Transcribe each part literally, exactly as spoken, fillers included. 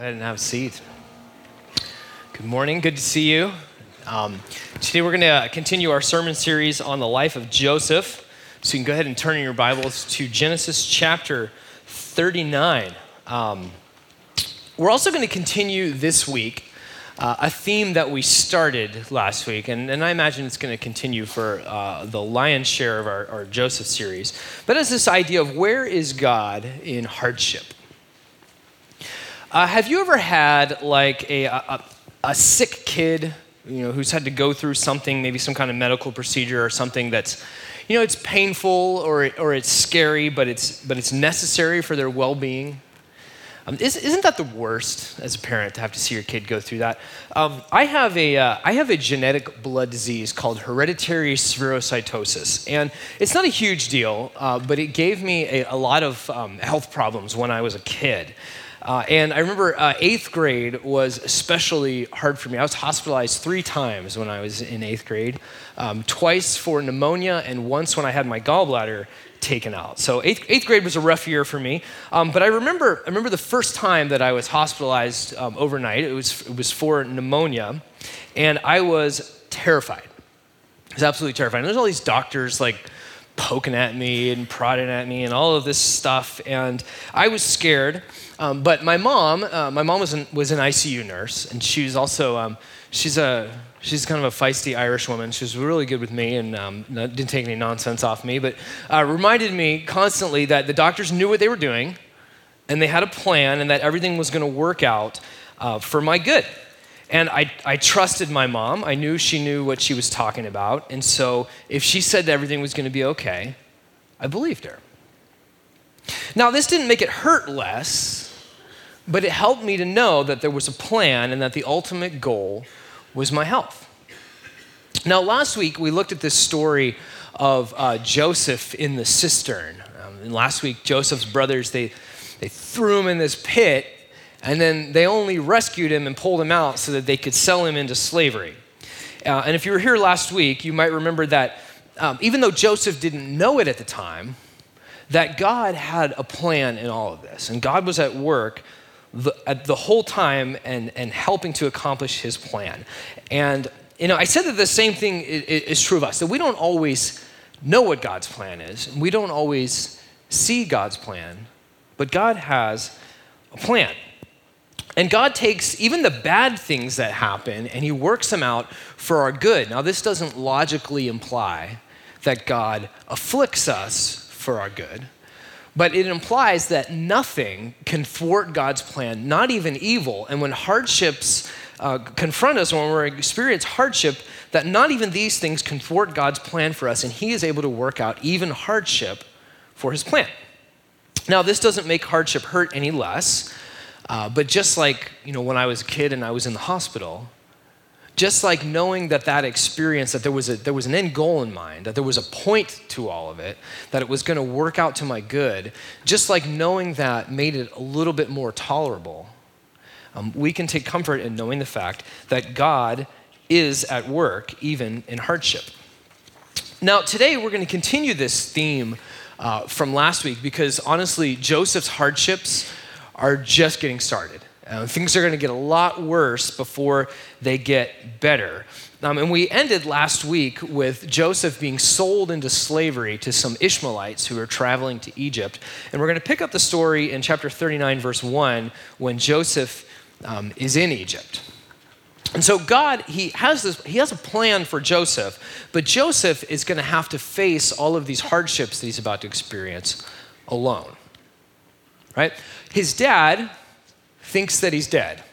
ahead and have a seat. Good morning. Good to see you. Um, today we're going to continue our sermon series on the life of Joseph. So you can go ahead and turn in your Bibles to Genesis chapter thirty-nine. Um, we're also going to continue this week uh, a theme that we started last week, and, and I imagine it's going to continue for uh, the lion's share of our, our Joseph series. But it's this idea of where is God in hardship? Uh, have you ever had like a, a a sick kid, you know, who's had to go through something, maybe some kind of medical procedure or something that's, you know, it's painful or or it's scary, but it's but it's necessary for their well-being? Um, is, isn't that the worst as a parent to have to see your kid go through that? Um, I have a uh, I have a genetic blood disease called hereditary spherocytosis, and it's not a huge deal, uh, but it gave me a, a lot of um, health problems when I was a kid. Uh, and I remember uh, eighth grade was especially hard for me. I was hospitalized three times when I was in eighth grade, um, twice for pneumonia and once when I had my gallbladder taken out. So eighth, eighth grade was a rough year for me. Um, but I remember I remember the first time that I was hospitalized um, overnight. It was it was for pneumonia, and I was terrified. I was absolutely terrified. And there's all these doctors like poking at me and prodding at me and all of this stuff, and I was scared. Um, but my mom, uh, my mom was an, was an I C U nurse, and she was also um, she's a she's kind of a feisty Irish woman. She was really good with me and um, didn't take any nonsense off me, but uh, reminded me constantly that the doctors knew what they were doing, and they had a plan, and that everything was going to work out uh, for my good. And I, I trusted my mom. I knew she knew what she was talking about, and so if she said that everything was going to be okay, I believed her. Now, this didn't make it hurt less, but it helped me to know that there was a plan and that the ultimate goal was my health. Now, last week, we looked at this story of uh, Joseph in the cistern. Um, and last week, Joseph's brothers, they, they threw him in this pit, and then they only rescued him and pulled him out so that they could sell him into slavery. Uh, and if you were here last week, you might remember that um, even though Joseph didn't know it at the time, that God had a plan in all of this. And God was at work The, at the whole time and, and helping to accomplish his plan. And, you know, I said that the same thing is, is true of us, that we don't always know what God's plan is. And we don't always see God's plan, but God has a plan. And God takes even the bad things that happen and he works them out for our good. Now, this doesn't logically imply that God afflicts us for our good, but it implies that nothing can thwart God's plan, not even evil. And when hardships uh, confront us, when we experience hardship, that not even these things can thwart God's plan for us, and he is able to work out even hardship for his plan. Now, this doesn't make hardship hurt any less, uh, but just like, you know, when I was a kid and I was in the hospital, just like knowing that that experience, that there was a there was an end goal in mind, that there was a point to all of it, that it was going to work out to my good, just like knowing that made it a little bit more tolerable, um, we can take comfort in knowing the fact that God is at work even in hardship. Now, today we're going to continue this theme uh, from last week because honestly, Joseph's hardships are just getting started. Uh, things are going to get a lot worse before they get better. Um, and we ended last week with Joseph being sold into slavery to some Ishmaelites who are traveling to Egypt. And we're going to pick up the story in chapter thirty-nine, verse one, when Joseph um, is in Egypt. And so God, he has this, he has a plan for Joseph, but Joseph is going to have to face all of these hardships that he's about to experience alone, right? His dad thinks that he's dead.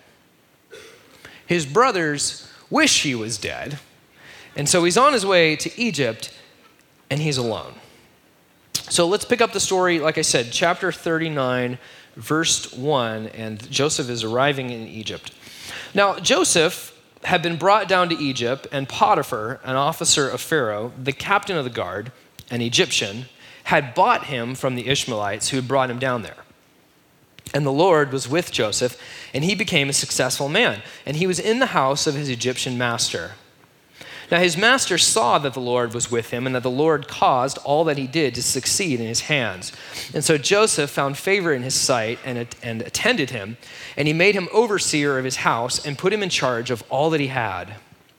His brothers wish he was dead. And so he's on his way to Egypt and he's alone. So let's pick up the story, like I said, chapter thirty-nine, verse one, and Joseph is arriving in Egypt. Now, Joseph had been brought down to Egypt, and Potiphar, an officer of Pharaoh, the captain of the guard, an Egyptian, had bought him from the Ishmaelites who had brought him down there. And the Lord was with Joseph, and he became a successful man, and he was in the house of his Egyptian master. Now his master saw that the Lord was with him and that the Lord caused all that he did to succeed in his hands. And so Joseph found favor in his sight and, and attended him, and he made him overseer of his house and put him in charge of all that he had.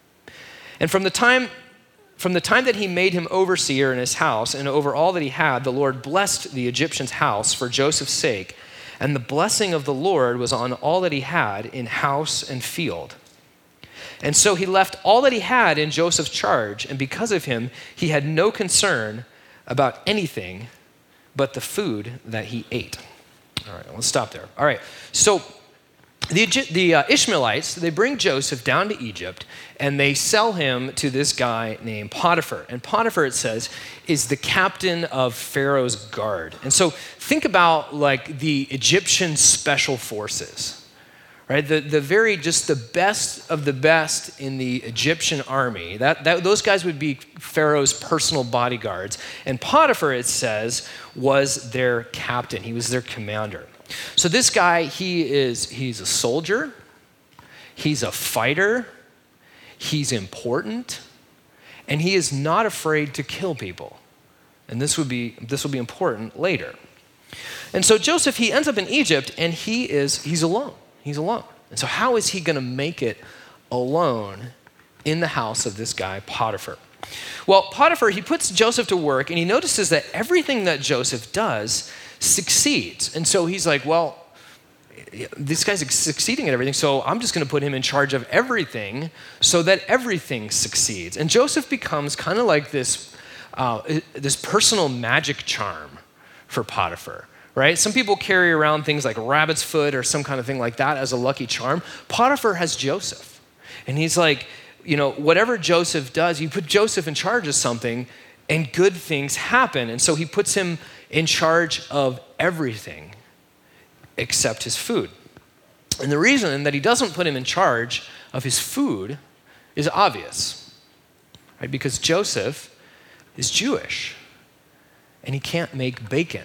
And from the time From the time that he made him overseer in his house and over all that he had, the Lord blessed the Egyptian's house for Joseph's sake, and the blessing of the Lord was on all that he had in house and field. And so he left all that he had in Joseph's charge, and because of him, he had no concern about anything but the food that he ate. All right, let's stop there. All right, so The, the uh, Ishmaelites, they bring Joseph down to Egypt, and they sell him to this guy named Potiphar. And Potiphar, it says, is the captain of Pharaoh's guard. And so think about like the Egyptian special forces, right? The, the very, just the best of the best in the Egyptian army. That, that, those guys would be Pharaoh's personal bodyguards. And Potiphar, it says, was their captain. He was their commander. So this guy, he is, he's a soldier, he's a fighter, he's important, and he is not afraid to kill people. And this would be, this will be important later. And so Joseph, he ends up in Egypt, and he is, he's alone. He's alone. And so how is he gonna make it alone in the house of this guy, Potiphar? Well, Potiphar, he puts Joseph to work, and he notices that everything that Joseph does succeeds. And so he's like, well, this guy's succeeding at everything, so I'm just going to put him in charge of everything so that everything succeeds. And Joseph becomes kind of like this, uh, this personal magic charm for Potiphar, right? Some people carry around things like rabbit's foot or some kind of thing like that as a lucky charm. Potiphar has Joseph. And he's like, you know, whatever Joseph does, you put Joseph in charge of something and good things happen. And so he puts him in charge of everything except his food. And the reason that he doesn't put him in charge of his food is obvious, right? Because Joseph is Jewish and he can't make bacon.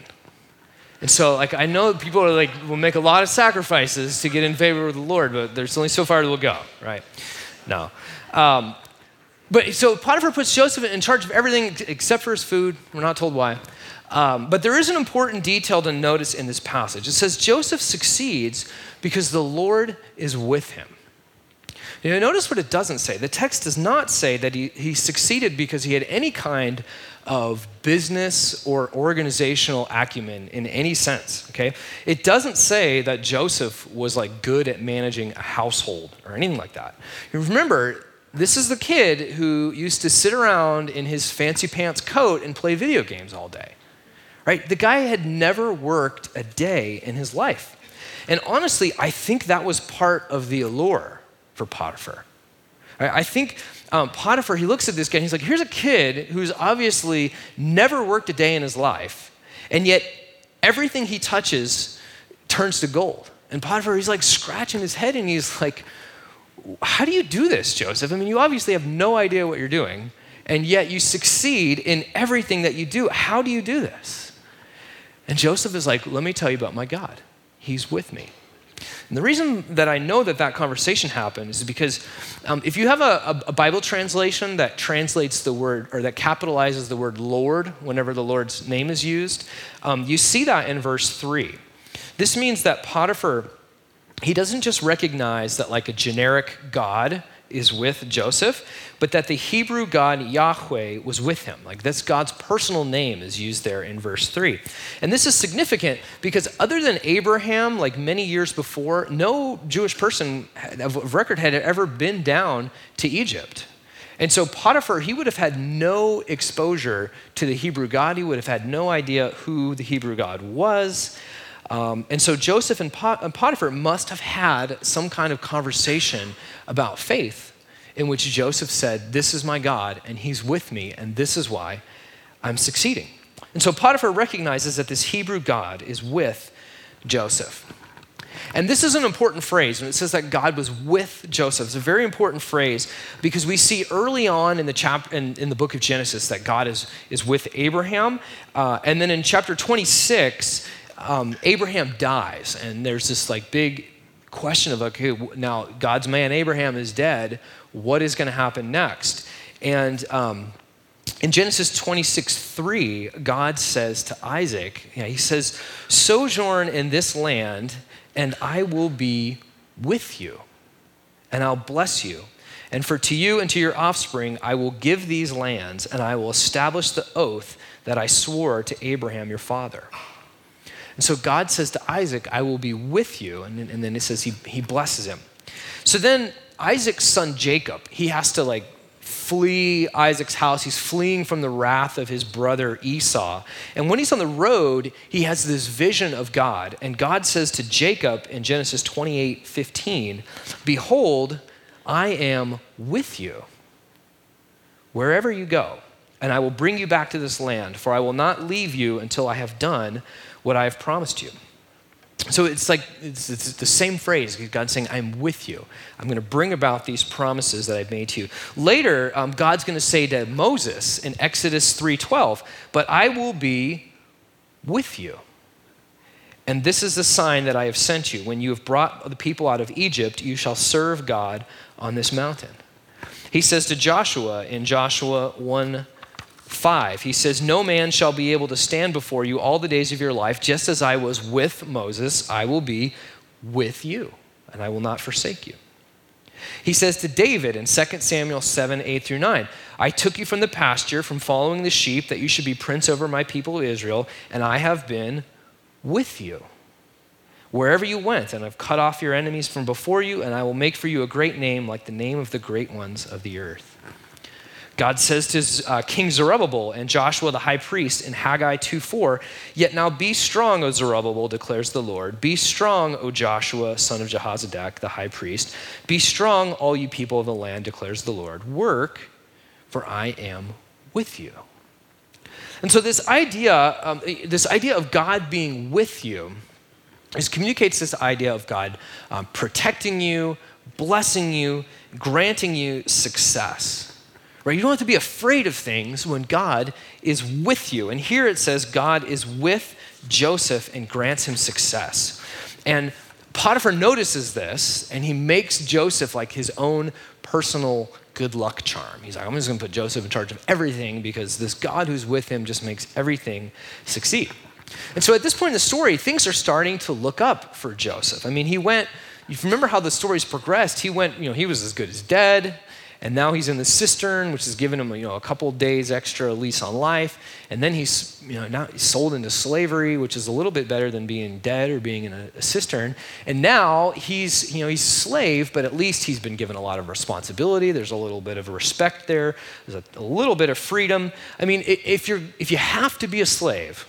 And so, like, I know people are like, will make a lot of sacrifices to get in favor with the Lord, but there's only so far we'll go, right? No. Um, but so Potiphar puts Joseph in charge of everything except for his food. We're not told why. Um, but there is an important detail to notice in this passage. It says Joseph succeeds because the Lord is with him. You know, notice what it doesn't say. The text does not say that he, he succeeded because he had any kind of business or organizational acumen in any sense, okay? It doesn't say that Joseph was like good at managing a household or anything like that. You remember, this is the kid who used to sit around in his fancy pants coat and play video games all day. Right? The guy had never worked a day in his life. And honestly, I think that was part of the allure for Potiphar. I think um, Potiphar, he looks at this guy and he's like, here's a kid who's obviously never worked a day in his life, and yet everything he touches turns to gold. And Potiphar, he's like scratching his head and he's like, how do you do this, Joseph? I mean, you obviously have no idea what you're doing, and yet you succeed in everything that you do. How do you do this? And Joseph is like, let me tell you about my God. He's with me. And the reason that I know that that conversation happened is because um, if you have a, a Bible translation that translates the word, or that capitalizes the word Lord whenever the Lord's name is used, um, you see that in verse three. This means that Potiphar, he doesn't just recognize that like a generic God is with Joseph, but that the Hebrew God Yahweh was with him. Like that's God's personal name is used there in verse three. And this is significant because other than Abraham, like many years before, no Jewish person of record had ever been down to Egypt. And so Potiphar, he would have had no exposure to the Hebrew God. He would have had no idea who the Hebrew God was. Um, and so Joseph and Potiphar must have had some kind of conversation about faith in which Joseph said, this is my God and he's with me and this is why I'm succeeding. And so Potiphar recognizes that this Hebrew God is with Joseph. And this is an important phrase when it says that God was with Joseph. It's a very important phrase because we see early on in the chapter in, in the book of Genesis that God is, is with Abraham. Uh, and then in chapter twenty-six, um, Abraham dies. And there's this like big question of, okay, now God's man Abraham is dead. What is going to happen next? And um, in Genesis twenty-six three, God says to Isaac, yeah, he says, sojourn in this land, and I will be with you, and I'll bless you. And for to you and to your offspring, I will give these lands, and I will establish the oath that I swore to Abraham, your father. And so God says to Isaac, I will be with you. And, and then it says he, he blesses him. So then Isaac's son Jacob, he has to like flee Isaac's house. He's fleeing from the wrath of his brother Esau. And when he's on the road, he has this vision of God. And God says to Jacob in Genesis twenty-eight fifteen, behold, I am with you wherever you go, and I will bring you back to this land, for I will not leave you until I have done what I have promised you. So it's like, it's, it's the same phrase. God's saying, I'm with you. I'm going to bring about these promises that I've made to you. Later, um, God's going to say to Moses in Exodus three twelve, but I will be with you. And this is the sign that I have sent you. When you have brought the people out of Egypt, you shall serve God on this mountain. He says to Joshua in Joshua one five, he says, no man shall be able to stand before you all the days of your life. Just as I was with Moses, I will be with you, and I will not forsake you. He says to David in Second Samuel seven, eight through nine, I took you from the pasture, from following the sheep, that you should be prince over my people Israel, and I have been with you wherever you went, and I've cut off your enemies from before you, and I will make for you a great name like the name of the great ones of the earth. God says to uh, King Zerubbabel and Joshua the high priest in Haggai two four, yet now be strong, O Zerubbabel, declares the Lord. Be strong, O Joshua, son of Jehozadak, the high priest. Be strong, all you people of the land, declares the Lord. Work, for I am with you. And so this idea, um, this idea of God being with you is communicates this idea of God um, protecting you, blessing you, granting you success. Right? You don't have to be afraid of things when God is with you. And here it says God is with Joseph and grants him success. And Potiphar notices this, and he makes Joseph like his own personal good luck charm. He's like, I'm just going to put Joseph in charge of everything because this God who's with him just makes everything succeed. And so at this point in the story, things are starting to look up for Joseph. I mean, he went, you remember how the story's progressed, he went, you know, he was as good as dead, and now he's in the cistern, which has given him, you know, a couple days extra lease on life. And then he's, you know, now he's sold into slavery, which is a little bit better than being dead or being in a, a cistern. And now he's, you know, he's a slave, but at least he's been given a lot of responsibility. There's a little bit of respect there. There's a, a little bit of freedom. I mean, if you're, if you have to be a slave,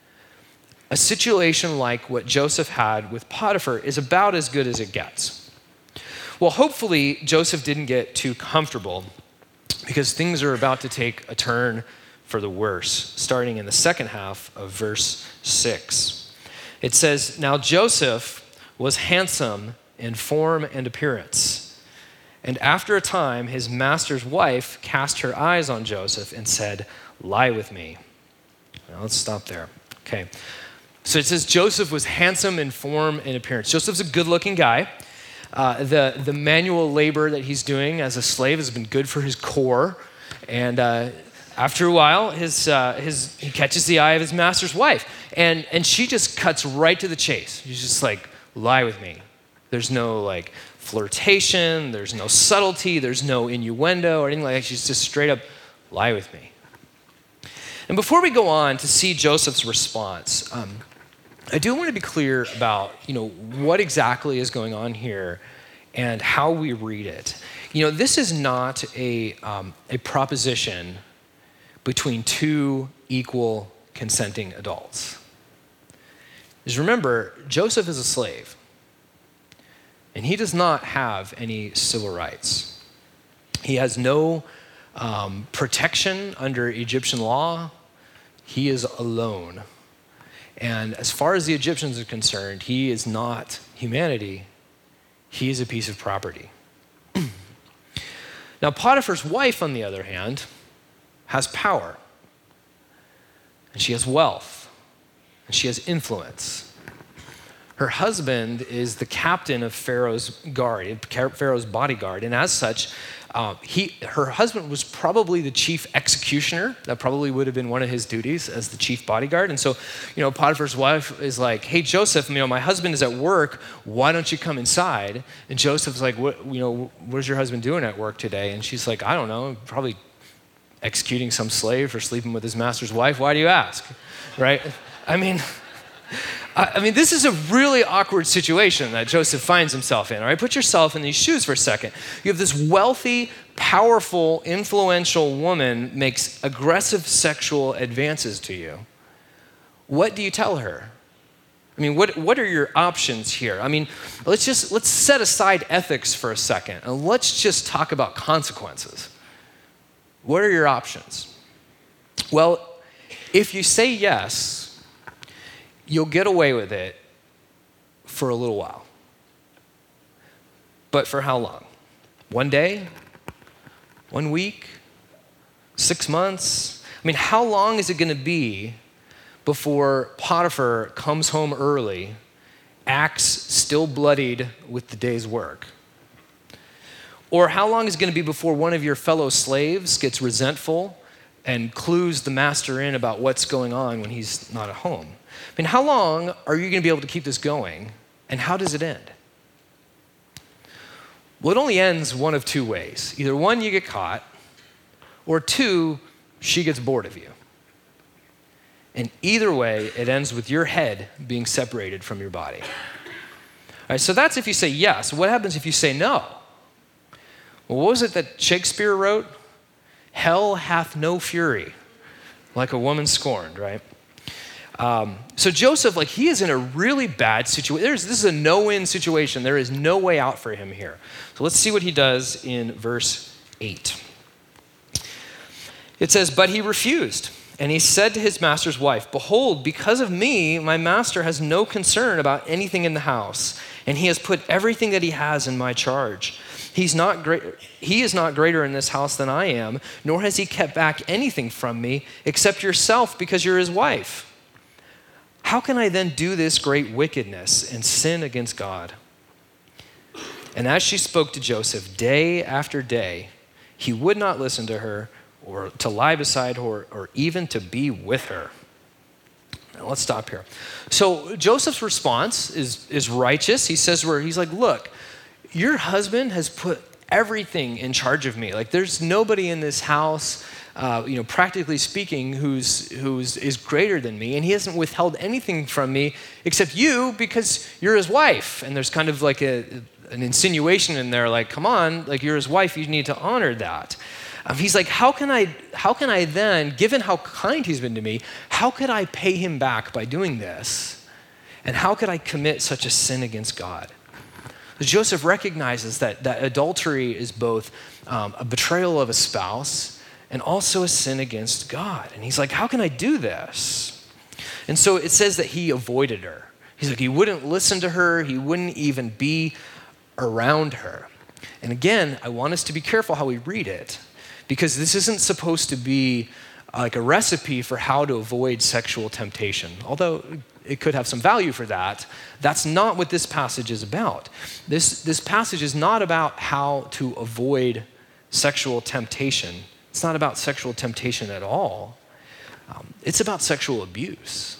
a situation like what Joseph had with Potiphar is about as good as it gets. Well, hopefully, Joseph didn't get too comfortable because things are about to take a turn for the worse, starting in the second half of verse six. It says, now Joseph was handsome in form and appearance, and after a time, his master's wife cast her eyes on Joseph and said, lie with me. Now, let's stop there. Okay. So it says Joseph was handsome in form and appearance. Joseph's a good-looking guy. Uh, the, the manual labor that he's doing as a slave has been good for his core. And uh, after a while, his, uh, his, he catches the eye of his master's wife. And, and she just cuts right to the chase. She's just like, lie with me. There's no like flirtation. There's no subtlety. There's no innuendo or anything like that. She's just straight up, lie with me. And before we go on to see Joseph's response, um, I do want to be clear about, you know, what exactly is going on here and how we read it. You know, this is not a, um, a proposition between two equal consenting adults. Because remember, Joseph is a slave, and he does not have any civil rights. He has no um, protection under Egyptian law. He is alone. And as far as the Egyptians are concerned, he is not humanity. He is a piece of property. Now, Potiphar's wife, on the other hand, has power. And she has wealth. And she has influence. Her husband is the captain of Pharaoh's guard, Pharaoh's bodyguard. And as such, Um, he, her husband was probably the chief executioner. That probably would have been one of his duties as the chief bodyguard. And so, you know, Potiphar's wife is like, hey, Joseph, you know, my husband is at work. Why don't you come inside? And Joseph's like, what, you know, what is your husband doing at work today? And she's like, I don't know, probably executing some slave for sleeping with his master's wife. Why do you ask? Right? I mean... I mean, this is a really awkward situation that Joseph finds himself in, all right? Put yourself in these shoes for a second. You have this wealthy, powerful, influential woman makes aggressive sexual advances to you. What do you tell her? I mean, what, what are your options here? I mean, let's just, let's set aside ethics for a second, and let's just talk about consequences. What are your options? Well, if you say yes, you'll get away with it for a little while. But for how long? One day? One week? Six months? I mean, how long is it going to be before Potiphar comes home early, acts still bloodied with the day's work? Or how long is it going to be before one of your fellow slaves gets resentful and clues the master in about what's going on when he's not at home? I mean, how long are you going to be able to keep this going, and how does it end? Well, it only ends one of two ways. Either one, you get caught, or two, she gets bored of you. And either way, it ends with your head being separated from your body. All right, so that's if you say yes. What happens if you say no? Well, what was it that Shakespeare wrote? Hell hath no fury, like a woman scorned, right? Um, so Joseph, like, he is in a really bad situation. This is a no-win situation. There is no way out for him here. So let's see what he does in verse eight. It says, but he refused, and he said to his master's wife, behold, because of me, my master has no concern about anything in the house, and he has put everything that he has in my charge. He's not great. He is not greater in this house than I am, nor has he kept back anything from me except yourself because you're his wife. How can I then do this great wickedness and sin against God? And as she spoke to Joseph day after day, he would not listen to her or to lie beside her or even to be with her. Now let's stop here. So Joseph's response is, is righteous. He says where he's like, look, your husband has put everything in charge of me. Like, there's nobody in this house, uh, you know, practically speaking, who's who's is greater than me, and he hasn't withheld anything from me except you because you're his wife. And there's kind of like a an insinuation in there, like, come on, like, you're his wife, you need to honor that. Um, he's like, how can I how can I then, given how kind he's been to me, how could I pay him back by doing this? And how could I commit such a sin against God? Joseph recognizes that, that adultery is both um, a betrayal of a spouse and also a sin against God. And he's like, how can I do this? And so it says that he avoided her. He's like, he wouldn't listen to her. He wouldn't even be around her. And again, I want us to be careful how we read it, because this isn't supposed to be like a recipe for how to avoid sexual temptation, although it could have some value for that. That's not what this passage is about. This, this passage is not about how to avoid sexual temptation. It's not about sexual temptation at all. Um, it's about sexual abuse.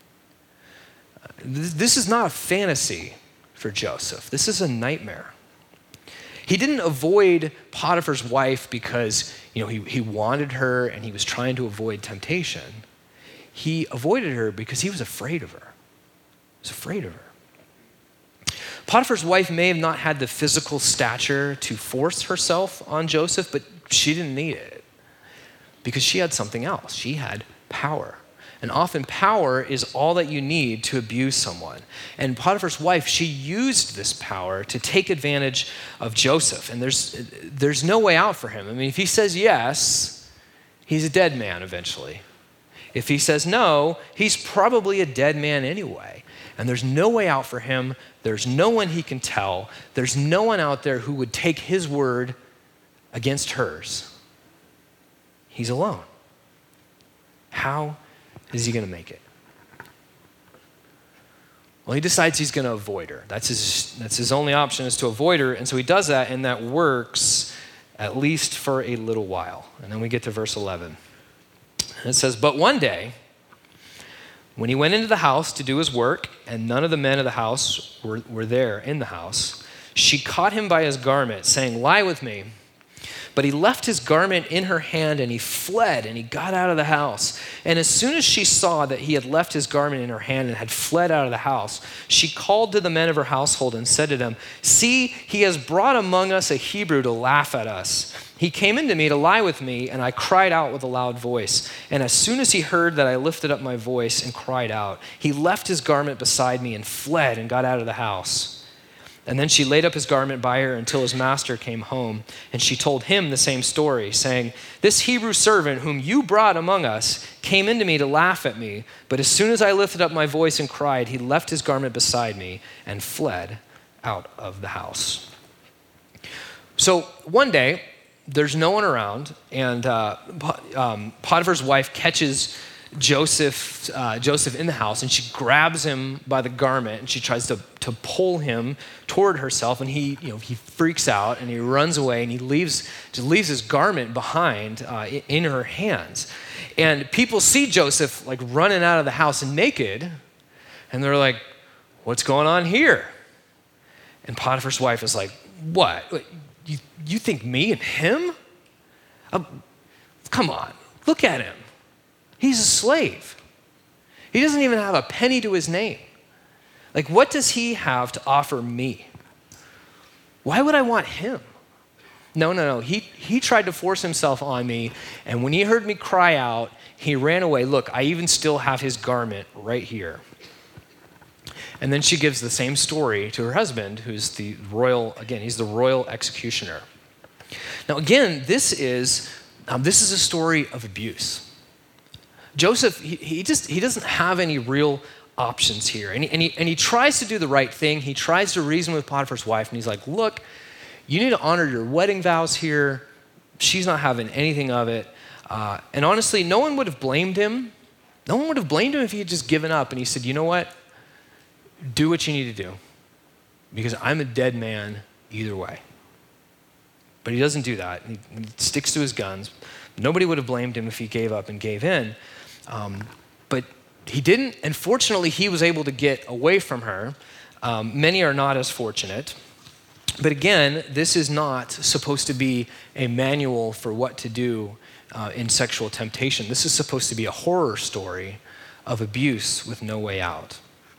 Uh, this, this is not a fantasy for Joseph. This is a nightmare. He didn't avoid Potiphar's wife because, you know, he, he wanted her and he was trying to avoid temptation. He avoided her because he was afraid of her. He was afraid of her. Potiphar's wife may have not had the physical stature to force herself on Joseph, but she didn't need it because she had something else. She had power. And often power is all that you need to abuse someone. And Potiphar's wife, she used this power to take advantage of Joseph. And there's, there's no way out for him. I mean, if he says yes, he's a dead man eventually. If he says no, he's probably a dead man anyway. And there's no way out for him. There's no one he can tell. There's no one out there who would take his word against hers. He's alone. How is he going to make it? Well, he decides he's going to avoid her. That's his, that's his only option, is to avoid her. And so he does that, and that works at least for a little while. And then we get to verse eleven. And it says, but one day, when he went into the house to do his work, and none of the men of the house were, were there in the house, she caught him by his garment, saying, lie with me. But he left his garment in her hand, and he fled, and he got out of the house. And as soon as she saw that he had left his garment in her hand and had fled out of the house, she called to the men of her household and said to them, see, he has brought among us a Hebrew to laugh at us. He came into me to lie with me, and I cried out with a loud voice. And as soon as he heard that I lifted up my voice and cried out, he left his garment beside me and fled and got out of the house. And then she laid up his garment by her until his master came home. And she told him the same story, saying, this Hebrew servant whom you brought among us came into me to laugh at me. But as soon as I lifted up my voice and cried, he left his garment beside me and fled out of the house. So one day, there's no one around, and uh, um, Potiphar's wife catches Joseph, uh, Joseph in the house, and she grabs him by the garment, and she tries to, to pull him toward herself, and he, you know, he freaks out, and he runs away, and he leaves, just leaves his garment behind uh, in her hands. And people see Joseph like running out of the house naked, and they're like, what's going on here? And Potiphar's wife is like, what? You, you think me and him? Uh, come on, look at him. He's a slave. He doesn't even have a penny to his name. Like, what does he have to offer me? Why would I want him? No, no, no. He, he tried to force himself on me, and when he heard me cry out, he ran away. Look, I even still have his garment right here. And then she gives the same story to her husband, who's the royal, again, he's the royal executioner. Now, again, this is, um, this is a story of abuse. Joseph, he, he just, he doesn't have any real options here. And he, and, he, and he tries to do the right thing. He tries to reason with Potiphar's wife, and he's like, look, you need to honor your wedding vows here. She's not having anything of it. Uh, and honestly, no one would have blamed him. No one would have blamed him if he had just given up and he said, you know what? Do what you need to do, because I'm a dead man either way. But he doesn't do that. He, he sticks to his guns. Nobody would have blamed him if he gave up and gave in. Um, but he didn't, and fortunately, he was able to get away from her. Um, many are not as fortunate. But again, this is not supposed to be a manual for what to do uh, in sexual temptation. This is supposed to be a horror story of abuse with no way out.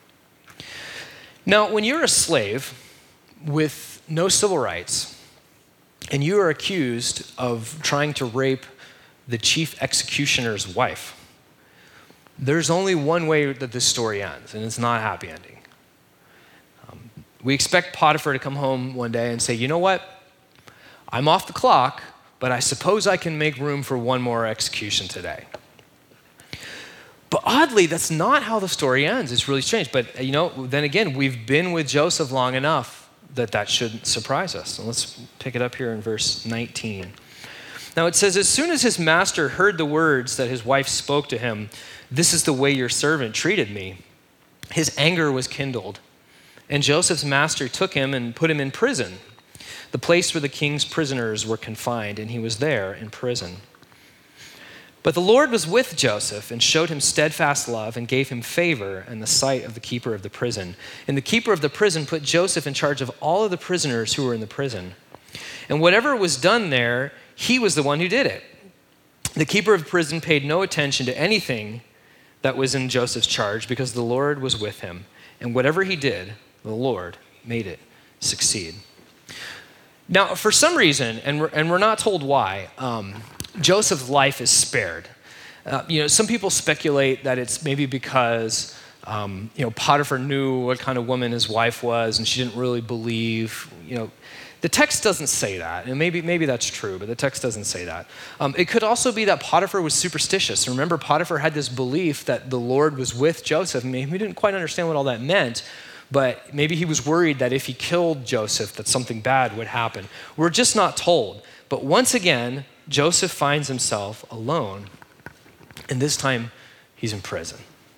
Now, when you're a slave with no civil rights, and you are accused of trying to rape the chief executioner's wife, there's only one way that this story ends, and it's not a happy ending. Um, we expect Potiphar to come home one day and say, you know what? I'm off the clock, but I suppose I can make room for one more execution today. But oddly, that's not how the story ends. It's really strange. But, you know, then again, we've been with Joseph long enough that that shouldn't surprise us. So let's pick it up here in verse nineteen. Now it says, as soon as his master heard the words that his wife spoke to him, this is the way your servant treated me, his anger was kindled. And Joseph's master took him and put him in prison, the place where the king's prisoners were confined, and he was there in prison. But the Lord was with Joseph and showed him steadfast love and gave him favor in the sight of the keeper of the prison. And the keeper of the prison put Joseph in charge of all of the prisoners who were in the prison. And whatever was done there, he was the one who did it. The keeper of the prison paid no attention to anything that was in Joseph's charge because the Lord was with him. And whatever he did, the Lord made it succeed. Now, for some reason, and we're, and we're not told why, um, Joseph's life is spared. Uh, you know, some people speculate that it's maybe because, um, you know, Potiphar knew what kind of woman his wife was and she didn't really believe, you know. The text doesn't say that, and maybe maybe that's true, but the text doesn't say that. Um, it could also be that Potiphar was superstitious. Remember, Potiphar had this belief that the Lord was with Joseph. I mean, he didn't quite understand what all that meant, but maybe he was worried that if he killed Joseph, that something bad would happen. We're just not told. But once again, Joseph finds himself alone, and this time he's in prison.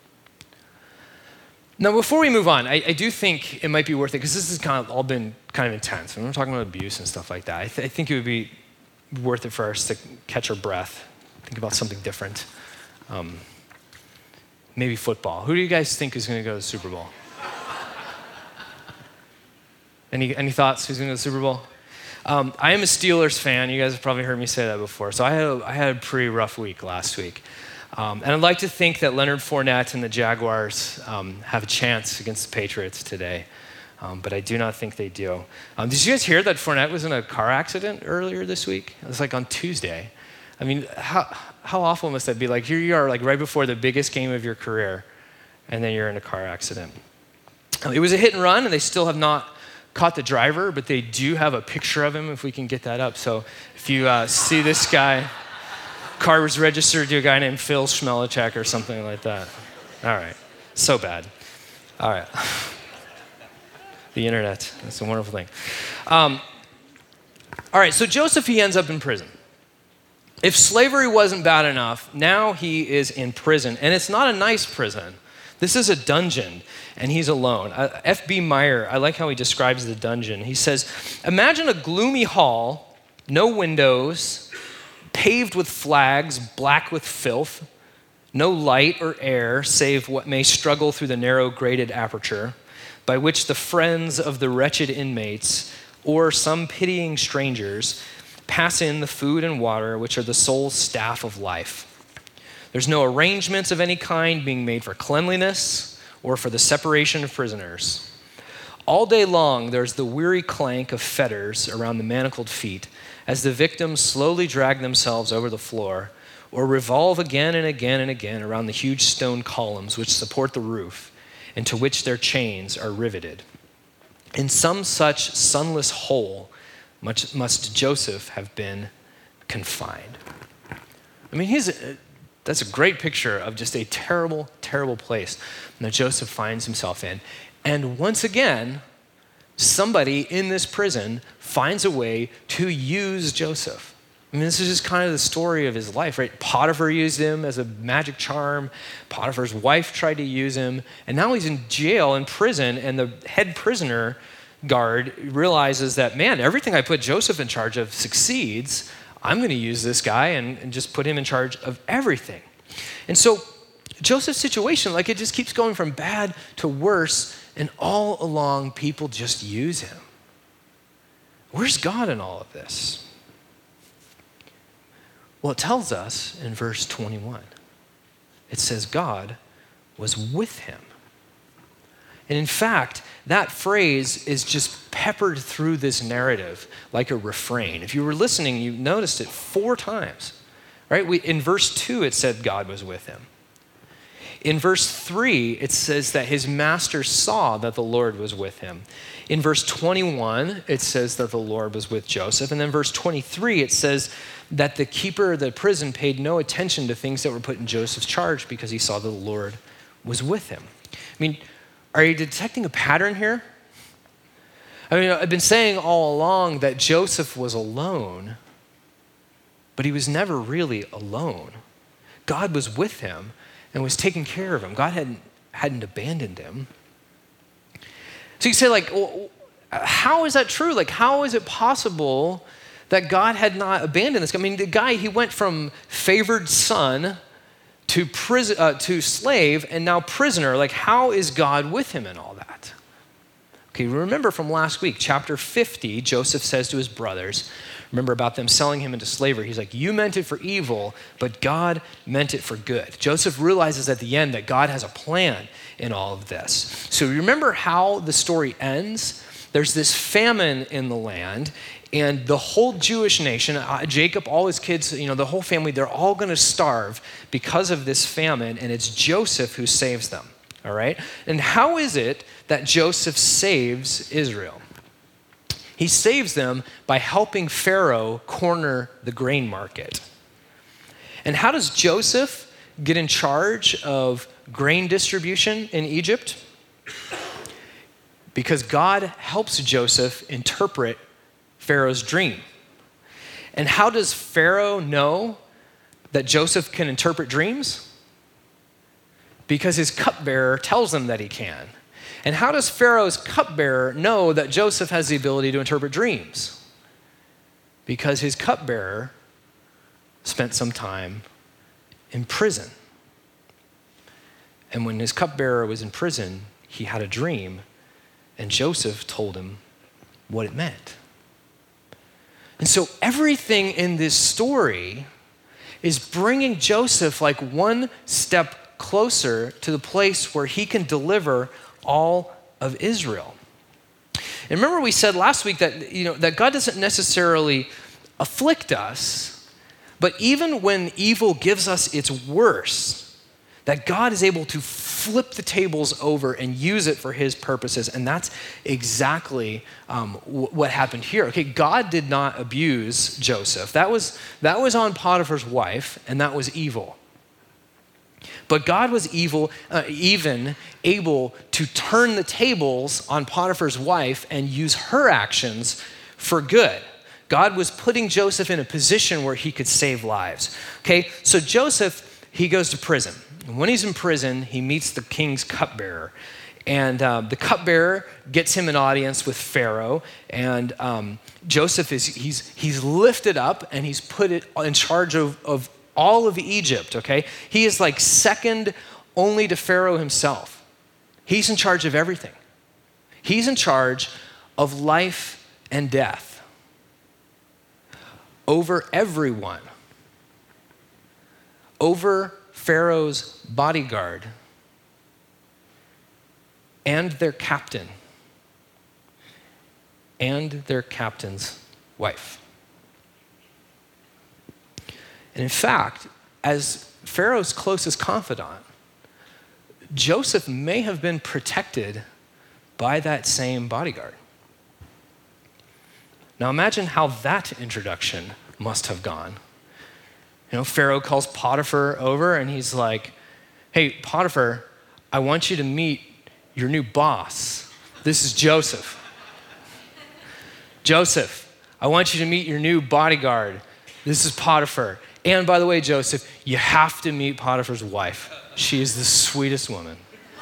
Now, before we move on, I, I do think it might be worth it, because this has kind of all been kind of intense. When we're talking about abuse and stuff like that, I, th- I think it would be worth it for us to catch our breath, think about something different. Um, maybe football. Who do you guys think is going to go to the Super Bowl? Any any thoughts? Who's going to go to the Super Bowl? Um, I am a Steelers fan. You guys have probably heard me say that before. So I had a, I had a pretty rough week last week. Um, and I'd like to think that Leonard Fournette and the Jaguars um, have a chance against the Patriots today. Um, but I do not think they do. Um, did you guys hear that Fournette was in a car accident earlier this week? It was like on Tuesday. I mean, how how awful must that be? Like here you are, like right before the biggest game of your career, and then you're in a car accident. It was a hit and run, and they still have not caught the driver, but they do have a picture of him if we can get that up. So if you uh, see this guy, car was registered to a guy named Phil Schmelachek or something like that. All right, so bad. All right. The internet, it's a wonderful thing. Um, all right, so Joseph, he ends up in prison. If slavery wasn't bad enough, now he is in prison, and it's not a nice prison. This is a dungeon, and he's alone. Uh, F B Meyer, I like how he describes the dungeon. He says, imagine a gloomy hall, no windows, paved with flags, black with filth, no light or air save what may struggle through the narrow grated aperture, by which the friends of the wretched inmates or some pitying strangers pass in the food and water which are the sole staff of life. There's no arrangements of any kind being made for cleanliness or for the separation of prisoners. All day long, there's the weary clank of fetters around the manacled feet as the victims slowly drag themselves over the floor or revolve again and again and again around the huge stone columns which support the roof and to which their chains are riveted. In some such sunless hole much must Joseph have been confined. I mean, he's a, that's a great picture of just a terrible, terrible place that Joseph finds himself in. And once again, somebody in this prison finds a way to use Joseph. I mean, this is just kind of the story of his life, right? Potiphar used him as a magic charm. Potiphar's wife tried to use him. And now he's in jail, in prison, and the head prisoner guard realizes that, man, everything I put Joseph in charge of succeeds. I'm going to use this guy and, and just put him in charge of everything. And so Joseph's situation, like it just keeps going from bad to worse, and all along people just use him. Where's God in all of this? Well, it tells us in verse twenty-one. It says God was with him. And in fact, that phrase is just peppered through this narrative like a refrain. If you were listening, you noticed it four times, right? We, in verse two, it said God was with him. In verse three, it says that his master saw that the Lord was with him. In verse twenty-one, it says that the Lord was with Joseph. And then verse twenty-three, it says that the keeper of the prison paid no attention to things that were put in Joseph's charge because he saw that the Lord was with him. I mean, are you detecting a pattern here? I mean, I've been saying all along that Joseph was alone, but he was never really alone. God was with him and was taking care of him. God hadn't, hadn't abandoned him. So you say, like, well, how is that true? Like, how is it possible that God had not abandoned this? I mean, the guy, he went from favored son to prison, uh, to slave, and now prisoner. Like, how is God with him in all that? Okay, remember from last week, chapter fifty, Joseph says to his brothers, remember about them selling him into slavery. He's like, you meant it for evil, but God meant it for good. Joseph realizes at the end that God has a plan in all of this. So remember how the story ends? There's this famine in the land, and the whole Jewish nation, uh, Jacob, all his kids, you know, the whole family, they're all going to starve because of this famine, and it's Joseph who saves them, all right? And how is it that Joseph saves Israel? He saves them by helping Pharaoh corner the grain market. And how does Joseph get in charge of grain distribution in Egypt? Because God helps Joseph interpret Pharaoh's dream. And how does Pharaoh know that Joseph can interpret dreams? Because his cupbearer tells him that he can. And how does Pharaoh's cupbearer know that Joseph has the ability to interpret dreams? because his cupbearer spent some time in prison. And when his cupbearer was in prison, he had a dream, and Joseph told him what it meant. And so everything in this story is bringing Joseph like one step closer to the place where he can deliver all of Israel. And remember we said last week that, you know, that God doesn't necessarily afflict us, but even when evil gives us its worst, that God is able to flip the tables over and use it for his purposes. And that's exactly um, w- what happened here. Okay, God did not abuse Joseph. That was, that was on Potiphar's wife, and that was evil. But God was evil, uh, even able to turn the tables on Potiphar's wife and use her actions for good. God was putting Joseph in a position where he could save lives. Okay, so Joseph, he goes to prison. And when he's in prison, he meets the king's cupbearer. And uh, the cupbearer gets him an audience with Pharaoh. And um, Joseph, is he's, he's lifted up and he's put it in charge of, of all of Egypt, okay? He is like second only to Pharaoh himself. He's in charge of everything. He's in charge of life and death over everyone, over Pharaoh's bodyguard and their captain and their captain's wife. And in fact, as Pharaoh's closest confidant, Joseph may have been protected by that same bodyguard. Now imagine how that introduction must have gone. You know, Pharaoh calls Potiphar over and he's like, hey, Potiphar, I want you to meet your new boss. This is Joseph. Joseph, I want you to meet your new bodyguard. This is Potiphar. And by the way, Joseph, you have to meet Potiphar's wife. She is the sweetest woman.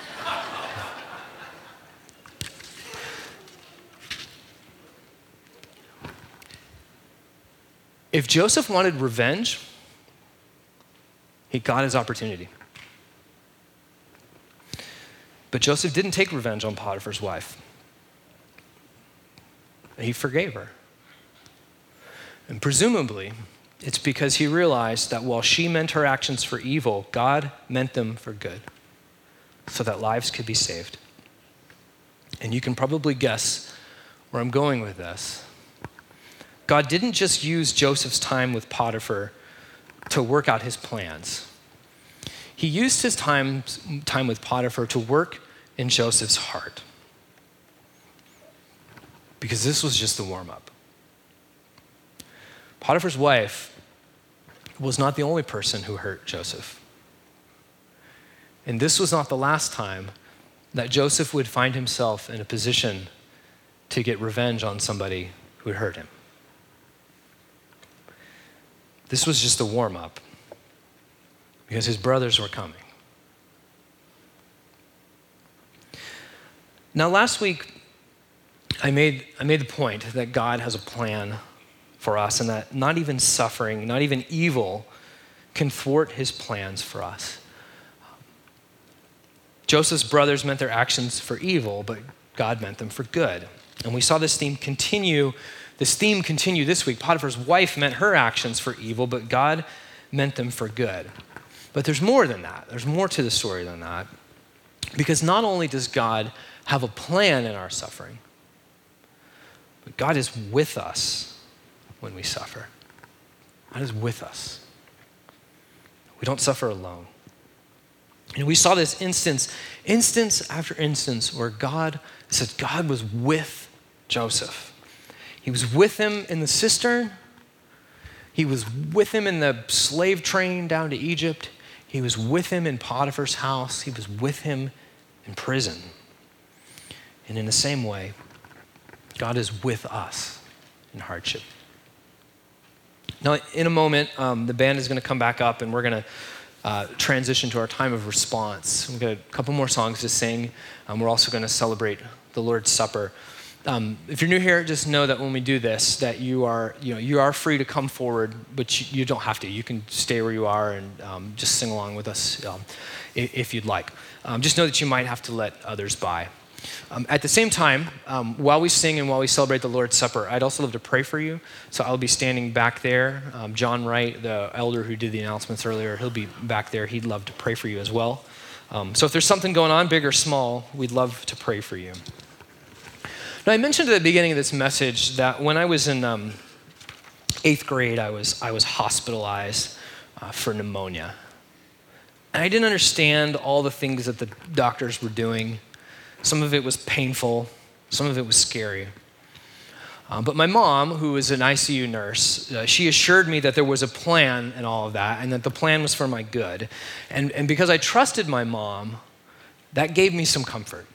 If Joseph wanted revenge, he got his opportunity. But Joseph didn't take revenge on Potiphar's wife. He forgave her. And presumably, it's because he realized that while she meant her actions for evil, God meant them for good, so that lives could be saved. And you can probably guess where I'm going with this. God didn't just use Joseph's time with Potiphar to work out his plans. He used his time, time with Potiphar to work in Joseph's heart. Because this was just the warm-up. Potiphar's wife was not the only person who hurt Joseph. And this was not the last time that Joseph would find himself in a position to get revenge on somebody who had hurt him. This was just the warm-up because his brothers were coming. Now, last week, I made, I made the point that God has a plan for us and that not even suffering, not even evil can thwart his plans for us. Joseph's brothers meant their actions for evil, but God meant them for good. And we saw this theme continue, this theme continue this week. Potiphar's wife meant her actions for evil, but God meant them for good. But there's more than that. There's more to the story than that. Because not only does God have a plan in our suffering, but God is with us when we suffer. God is with us. We don't suffer alone. And we saw this instance, instance after instance, where God said God was with Joseph. He was with him in the cistern. He was with him in the slave train down to Egypt. He was with him in Potiphar's house. He was with him in prison. And in the same way, God is with us in hardship. Now, in a moment, um, the band is going to come back up and we're going to uh, transition to our time of response. We've got a couple more songs to sing. Um, we're also going to celebrate the Lord's Supper. Um, if you're new here, just know that when we do this, that you are, you know, you are free to come forward, but you, you don't have to. You can stay where you are and um, just sing along with us um, if, if you'd like. Um, just know that you might have to let others by. Um, at the same time, um, while we sing and while we celebrate the Lord's Supper, I'd also love to pray for you. So I'll be standing back there. Um, John Wright, the elder who did the announcements earlier, he'll be back there. He'd love to pray for you as well. Um, so if there's something going on, big or small, we'd love to pray for you. Now, I mentioned at the beginning of this message that when I was in um, eighth grade, I was I was hospitalized uh, for pneumonia. And I didn't understand all the things that the doctors were doing. Some of it was painful. Some of it was scary. Uh, but my mom, who was an I C U nurse, uh, she assured me that there was a plan in all of that and that the plan was for my good. And, and because I trusted my mom, that gave me some comfort.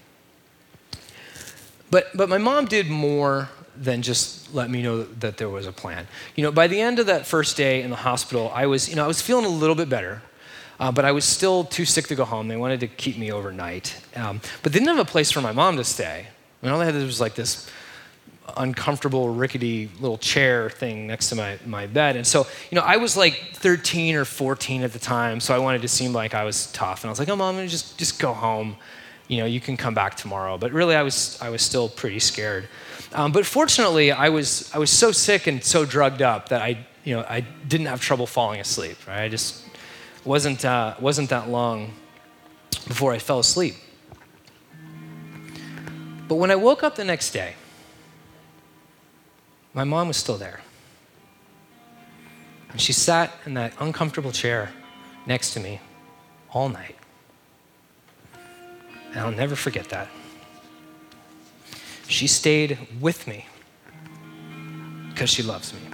But but my mom did more than just let me know that there was a plan. You know, by the end of that first day in the hospital, I was, you know, I was feeling a little bit better, uh, but I was still too sick to go home. They wanted to keep me overnight, um, but they didn't have a place for my mom to stay. I mean, all they had was like this uncomfortable, rickety little chair thing next to my, my bed. And so, you know, I was like thirteen or fourteen at the time, so I wanted to seem like I was tough. And I was like, oh, Mom, just, just go home. You know, you can come back tomorrow. But really, I was I was still pretty scared. Um, but fortunately, I was I was so sick and so drugged up that I, you know, I didn't have trouble falling asleep. Right? I just wasn't uh, wasn't that long before I fell asleep. But when I woke up the next day, my mom was still there, and she sat in that uncomfortable chair next to me all night. And I'll never forget that. She stayed with me because she loves me.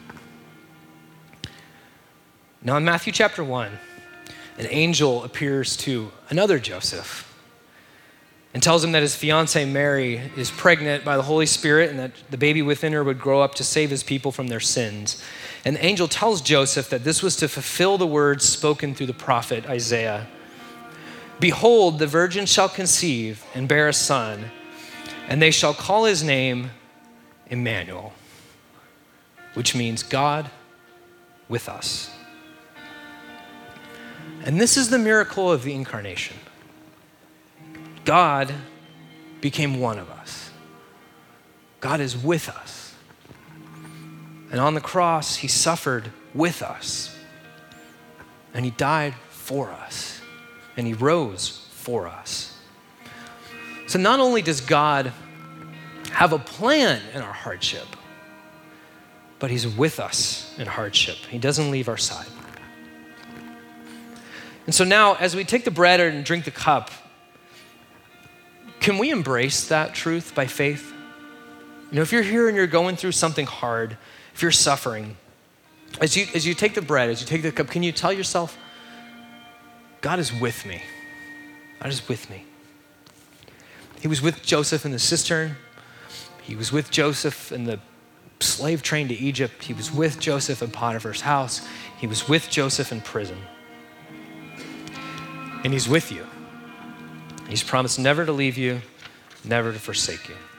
Now in Matthew chapter one, an angel appears to another Joseph and tells him that his fiancée Mary is pregnant by the Holy Spirit and that the baby within her would grow up to save his people from their sins. And the angel tells Joseph that this was to fulfill the words spoken through the prophet Isaiah. Behold, the virgin shall conceive and bear a son, and they shall call his name Emmanuel, which means God with us. And this is the miracle of the incarnation. God became one of us. God is with us. And on the cross, he suffered with us. And he died for us. And he rose for us. So not only does God have a plan in our hardship, but he's with us in hardship. He doesn't leave our side. And so now, as we take the bread and drink the cup, can we embrace that truth by faith? You know, if you're here and you're going through something hard, if you're suffering, as you, as you take the bread, as you take the cup, can you tell yourself, God is with me. God is with me. He was with Joseph in the cistern. He was with Joseph in the slave train to Egypt. He was with Joseph in Potiphar's house. He was with Joseph in prison. And he's with you. He's promised never to leave you, never to forsake you.